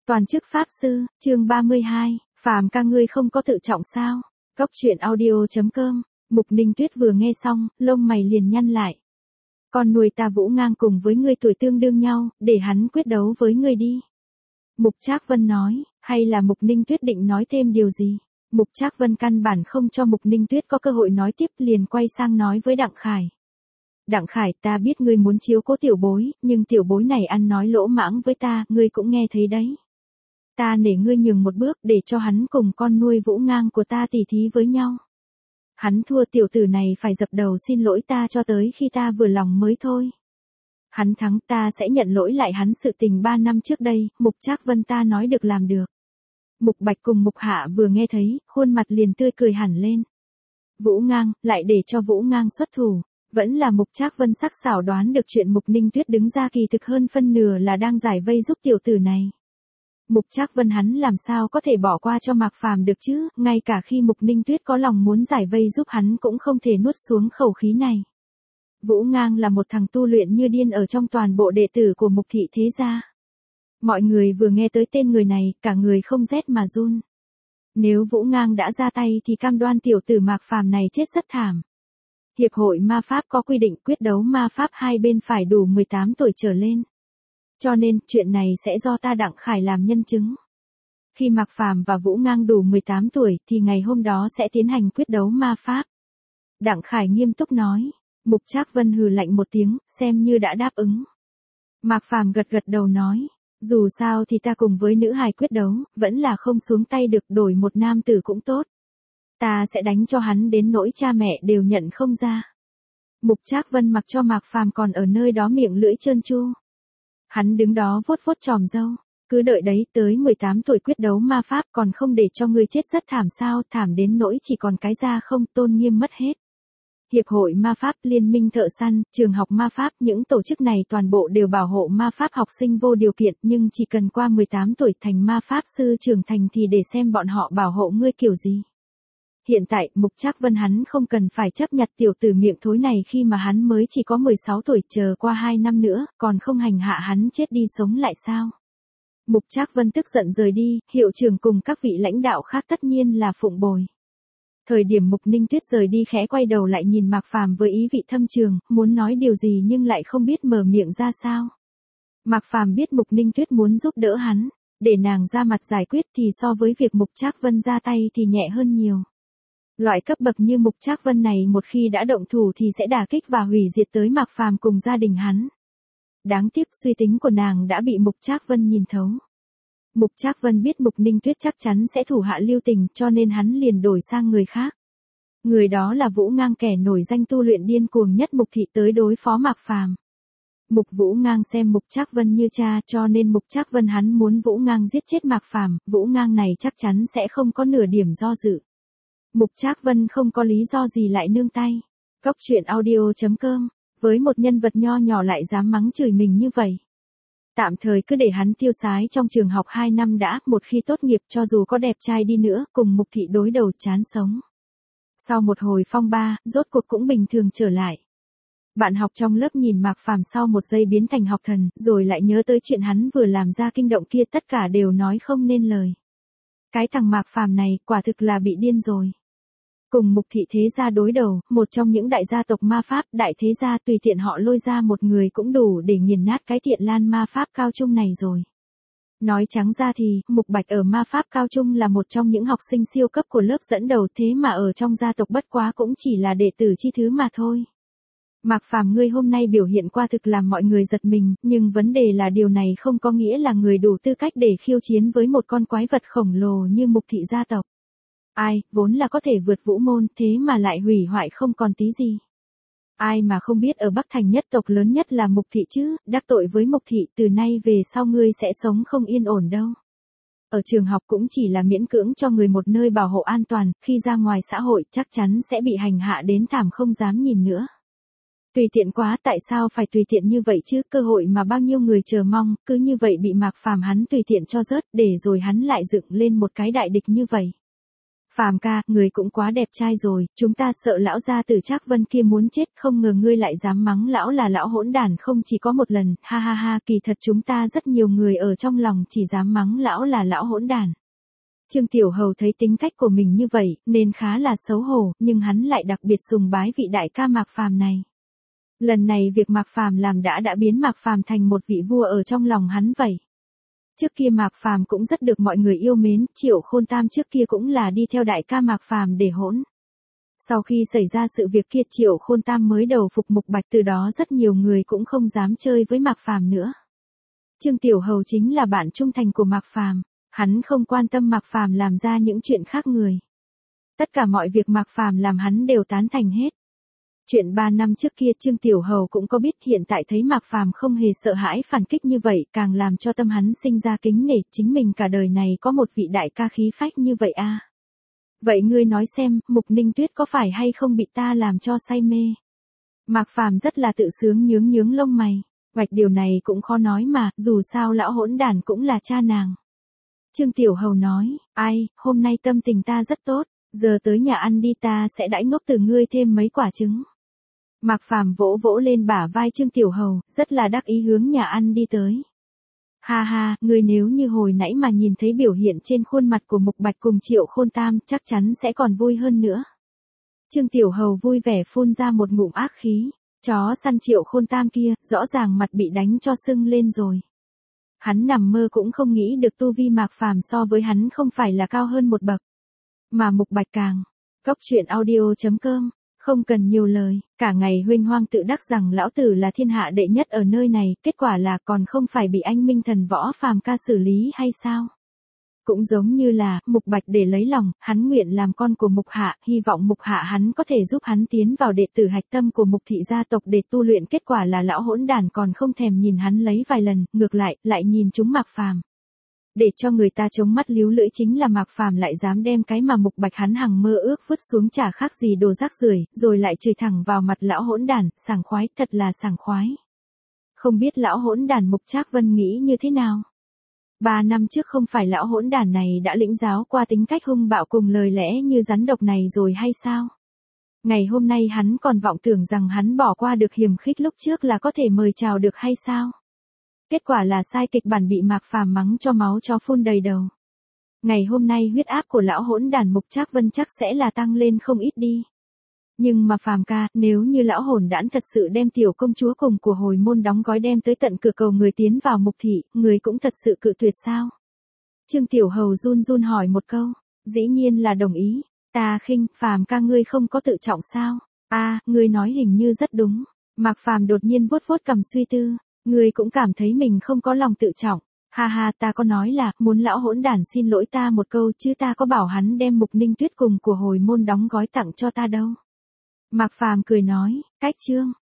Toàn chức Pháp Sư, chương 32, Phàm ca ngươi không có tự trọng sao? Cốc truyện audio.com, Mục Ninh Tuyết vừa nghe xong, lông mày liền nhăn lại. Con nuôi ta Vũ Ngang cùng với ngươi tuổi tương đương nhau, để hắn quyết đấu với ngươi đi. Mục Trác Vân nói, hay là Mục Ninh Tuyết định nói thêm điều gì? Mục Trác Vân căn bản không cho Mục Ninh Tuyết có cơ hội nói tiếp, liền quay sang nói với Đặng Khải. Đặng Khải, ta biết ngươi muốn chiếu cố tiểu bối, nhưng tiểu bối này ăn nói lỗ mãng với ta, ngươi cũng nghe thấy đấy. Ta nể ngươi nhường một bước để cho hắn cùng con nuôi Vũ Ngang của ta tỉ thí với nhau. Hắn thua tiểu tử này phải dập đầu xin lỗi ta cho tới khi ta vừa lòng mới thôi. Hắn thắng ta sẽ nhận lỗi lại hắn sự tình 3 năm trước đây, Mục Trác Vân ta nói được làm được. Mục Bạch cùng Mục Hạ vừa nghe thấy, khuôn mặt liền tươi cười hẳn lên. Vũ Ngang, lại để cho Vũ Ngang xuất thủ. Vẫn là Mục Trác Vân sắc sảo đoán được chuyện Mục Ninh Tuyết đứng ra kỳ thực hơn phân nửa là đang giải vây giúp tiểu tử này. Mục Trác Vân hắn làm sao có thể bỏ qua cho Mạc Phàm được chứ, ngay cả khi Mục Ninh Tuyết có lòng muốn giải vây giúp hắn cũng không thể nuốt xuống khẩu khí này. Vũ Ngang là một thằng tu luyện như điên ở trong toàn bộ đệ tử của Mục thị thế gia. Mọi người vừa nghe tới tên người này, cả người không rét mà run. Nếu Vũ Ngang đã ra tay thì cam đoan tiểu tử Mạc Phàm này chết rất thảm. Hiệp hội ma pháp có quy định quyết đấu ma pháp hai bên phải đủ 18 tuổi trở lên. Cho nên, chuyện này sẽ do ta Đặng Khải làm nhân chứng. Khi Mạc Phàm và Vũ Ngang đủ 18 tuổi thì ngày hôm đó sẽ tiến hành quyết đấu ma pháp. Đặng Khải nghiêm túc nói. Mục Trác Vân hừ lạnh một tiếng, xem như đã đáp ứng. Mạc Phàm gật gật đầu nói. Dù sao thì ta cùng với nữ hài quyết đấu, vẫn là không xuống tay được, đổi một nam tử cũng tốt. Ta sẽ đánh cho hắn đến nỗi cha mẹ đều nhận không ra. Mục Trác Vân mặc cho Mạc Phàm còn ở nơi đó miệng lưỡi trơn tru. Hắn đứng đó vuốt vuốt chòm râu, cứ đợi đấy, tới 18 tuổi quyết đấu ma pháp còn không để cho ngươi chết rất thảm sao, thảm đến nỗi chỉ còn cái da không, tôn nghiêm mất hết. Hiệp hội ma pháp, liên minh thợ săn, trường học ma pháp, những tổ chức này toàn bộ đều bảo hộ ma pháp học sinh vô điều kiện, nhưng chỉ cần qua 18 tuổi thành ma pháp sư trưởng thành thì để xem bọn họ bảo hộ ngươi kiểu gì. Hiện tại, Mục Trác Vân hắn không cần phải chấp nhặt tiểu tử miệng thối này khi mà hắn mới chỉ có 16 tuổi, chờ qua 2 năm nữa, còn không hành hạ hắn chết đi sống lại sao. Mục Trác Vân tức giận rời đi, hiệu trưởng cùng các vị lãnh đạo khác tất nhiên là phụng bồi. Thời điểm Mục Ninh Tuyết rời đi khẽ quay đầu lại nhìn Mạc Phàm với ý vị thâm trường, muốn nói điều gì nhưng lại không biết mở miệng ra sao. Mạc Phàm biết Mục Ninh Tuyết muốn giúp đỡ hắn, để nàng ra mặt giải quyết thì so với việc Mục Trác Vân ra tay thì nhẹ hơn nhiều. Loại cấp bậc như Mục Trác Vân này một khi đã động thủ thì sẽ đả kích và hủy diệt tới Mạc Phàm cùng gia đình hắn. Đáng tiếc suy tính của nàng đã bị Mục Trác Vân nhìn thấu. Mục Trác Vân biết Mục Ninh Tuyết chắc chắn sẽ thủ hạ lưu tình cho nên hắn liền đổi sang người khác. Người đó là Vũ Ngang, kẻ nổi danh tu luyện điên cuồng nhất Mục thị tới đối phó Mạc Phàm. Mục Vũ Ngang xem Mục Trác Vân như cha cho nên Mục Trác Vân hắn muốn Vũ Ngang giết chết Mạc Phàm, Vũ Ngang này chắc chắn sẽ không có nửa điểm do dự. Mục Trác Vân không có lý do gì lại nương tay. Cốc truyện audio.com, với một nhân vật nho nhỏ lại dám mắng chửi mình như vậy. Tạm thời cứ để hắn tiêu sái trong trường học 2 năm đã, một khi tốt nghiệp cho dù có đẹp trai đi nữa, cùng Mục thị đối đầu chán sống. Sau một hồi phong ba, rốt cuộc cũng bình thường trở lại. Bạn học trong lớp nhìn Mạc Phàm sau một giây biến thành học thần, rồi lại nhớ tới chuyện hắn vừa làm ra kinh động kia, tất cả đều nói không nên lời. Cái thằng Mạc Phàm này quả thực là bị điên rồi. Cùng Mục thị thế gia đối đầu, một trong những đại gia tộc ma pháp, đại thế gia, tùy tiện họ lôi ra một người cũng đủ để nghiền nát cái Thiện Lan ma pháp cao trung này rồi. Nói trắng ra thì, Mục Bạch ở ma pháp cao trung là một trong những học sinh siêu cấp của lớp dẫn đầu, thế mà ở trong gia tộc bất quá cũng chỉ là đệ tử chi thứ mà thôi. Mạc Phàm ngươi hôm nay biểu hiện qua thực làm mọi người giật mình, nhưng vấn đề là điều này không có nghĩa là người đủ tư cách để khiêu chiến với một con quái vật khổng lồ như Mục thị gia tộc. Ai, vốn là có thể vượt vũ môn, thế mà lại hủy hoại không còn tí gì. Ai mà không biết ở Bắc Thành nhất tộc lớn nhất là Mục thị chứ, đắc tội với Mục thị từ nay về sau ngươi sẽ sống không yên ổn đâu. Ở trường học cũng chỉ là miễn cưỡng cho người một nơi bảo hộ an toàn, khi ra ngoài xã hội chắc chắn sẽ bị hành hạ đến thảm không dám nhìn nữa. Tùy tiện quá, tại sao phải tùy tiện như vậy chứ, cơ hội mà bao nhiêu người chờ mong, cứ như vậy bị Mạc Phàm hắn tùy tiện cho rớt, để rồi hắn lại dựng lên một cái đại địch như vậy. Phàm ca, người cũng quá đẹp trai rồi, chúng ta sợ lão gia tử Trác Vân kia muốn chết, không ngờ ngươi lại dám mắng lão là lão hỗn đản không chỉ có một lần, ha ha ha, kỳ thật chúng ta rất nhiều người ở trong lòng chỉ dám mắng lão là lão hỗn đản. Trương Tiểu Hầu thấy tính cách của mình như vậy, nên khá là xấu hổ, nhưng hắn lại đặc biệt sùng bái vị đại ca Mạc Phàm này. Lần này việc Mạc Phàm làm đã biến Mạc Phàm thành một vị vua ở trong lòng hắn vậy. Trước kia Mạc Phàm cũng rất được mọi người yêu mến, Triệu Khôn Tam trước kia cũng là đi theo đại ca Mạc Phàm để hỗn. Sau khi xảy ra sự việc kia Triệu Khôn Tam mới đầu phục Mục Bạch, từ đó rất nhiều người cũng không dám chơi với Mạc Phàm nữa. Trương Tiểu Hầu chính là bạn trung thành của Mạc Phàm, hắn không quan tâm Mạc Phàm làm ra những chuyện khác người. Tất cả mọi việc Mạc Phàm làm hắn đều tán thành hết. Chuyện 3 năm trước kia Trương Tiểu Hầu cũng có biết, hiện tại thấy Mạc Phàm không hề sợ hãi phản kích như vậy, càng làm cho tâm hắn sinh ra kính nể, chính mình cả đời này có một vị đại ca khí phách như vậy à. Vậy ngươi nói xem, Mục Ninh Tuyết có phải hay không bị ta làm cho say mê? Mạc Phàm rất là tự sướng nhướng lông mày, vạch điều này cũng khó nói mà, dù sao lão hỗn đản cũng là cha nàng. Trương Tiểu Hầu nói, ai, hôm nay tâm tình ta rất tốt, giờ tới nhà ăn đi, ta sẽ đãi ngốc từ ngươi thêm mấy quả trứng. Mạc Phàm vỗ vỗ lên bả vai Trương Tiểu Hầu, rất là đắc ý hướng nhà ăn đi tới. Ha ha, ngươi nếu như hồi nãy mà nhìn thấy biểu hiện trên khuôn mặt của Mục Bạch cùng Triệu Khôn Tam, chắc chắn sẽ còn vui hơn nữa. Trương Tiểu Hầu vui vẻ phun ra một ngụm ác khí, chó săn Triệu Khôn Tam kia, rõ ràng mặt bị đánh cho sưng lên rồi. Hắn nằm mơ cũng không nghĩ được tu vi Mạc Phàm so với hắn không phải là cao hơn một bậc. Mà Mục Bạch càng. Cốc truyện audio.com, không cần nhiều lời, cả ngày huênh hoang tự đắc rằng lão tử là thiên hạ đệ nhất ở nơi này, kết quả là còn không phải bị anh Minh Thần Võ Phàm ca xử lý hay sao? Cũng giống như là, Mục Bạch để lấy lòng, hắn nguyện làm con của Mục Hạ, hy vọng Mục Hạ hắn có thể giúp hắn tiến vào đệ tử hạch tâm của Mục thị gia tộc để tu luyện, kết quả là lão hỗn đản còn không thèm nhìn hắn lấy vài lần, ngược lại nhìn chúng Mạc Phàm. Để cho người ta chống mắt líu lưỡi chính là Mạc Phàm lại dám đem cái mà Mục Bạch hắn hằng mơ ước vứt xuống chả khác gì đồ rác rưởi, rồi lại chửi thẳng vào mặt lão hỗn đản, sảng khoái, thật là sảng khoái. Không biết lão hỗn đản Mục Trác Vân nghĩ như thế nào? 3 năm trước không phải lão hỗn đản này đã lĩnh giáo qua tính cách hung bạo cùng lời lẽ như rắn độc này rồi hay sao? Ngày hôm nay hắn còn vọng tưởng rằng hắn bỏ qua được hiềm khích lúc trước là có thể mời chào được hay sao? Kết quả là sai kịch bản, bị Mạc Phàm mắng cho máu chó phun đầy đầu. Ngày hôm nay huyết áp của lão hỗn đản Mục Trác Vân chắc sẽ là tăng lên không ít đi. Nhưng mà Phàm ca, nếu như lão hỗn đản thật sự đem tiểu công chúa cùng của hồi môn đóng gói đem tới tận cửa cầu người tiến vào Mục thị, người cũng thật sự cự tuyệt sao? Trương Tiểu Hầu run hỏi một câu, dĩ nhiên là đồng ý. Ta khinh, Phàm ca ngươi không có tự trọng sao? À, ngươi nói hình như rất đúng. Mạc Phàm đột nhiên vuốt cằm suy tư. Ngươi cũng cảm thấy mình không có lòng tự trọng. Ha ha, ta có nói là, muốn lão hỗn đản xin lỗi ta một câu chứ ta có bảo hắn đem Mục Ninh Tuyết cùng của hồi môn đóng gói tặng cho ta đâu. Mạc Phàm cười nói, cách chương.